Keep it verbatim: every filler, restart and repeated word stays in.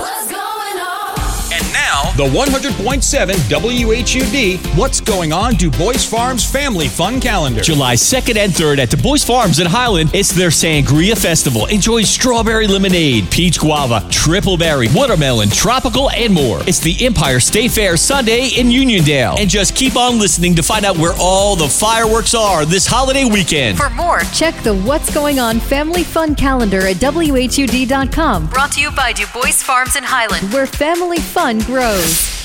And now, the one hundred point seven W H U D What's Going On Du Bois Farms Family Fun Calendar. July second and third at Du Bois Farms in Highland, it's their Sangria Festival. Enjoy strawberry lemonade, peach guava, triple berry, watermelon, tropical, and more. It's the Empire State Fair Sunday in Uniondale. And just keep on listening to find out where all the fireworks are this holiday weekend. For more, check the What's Going On Family Fun Calendar at W H U D dot com. Brought to you by Du Bois Farms in Highland, where family fun grows.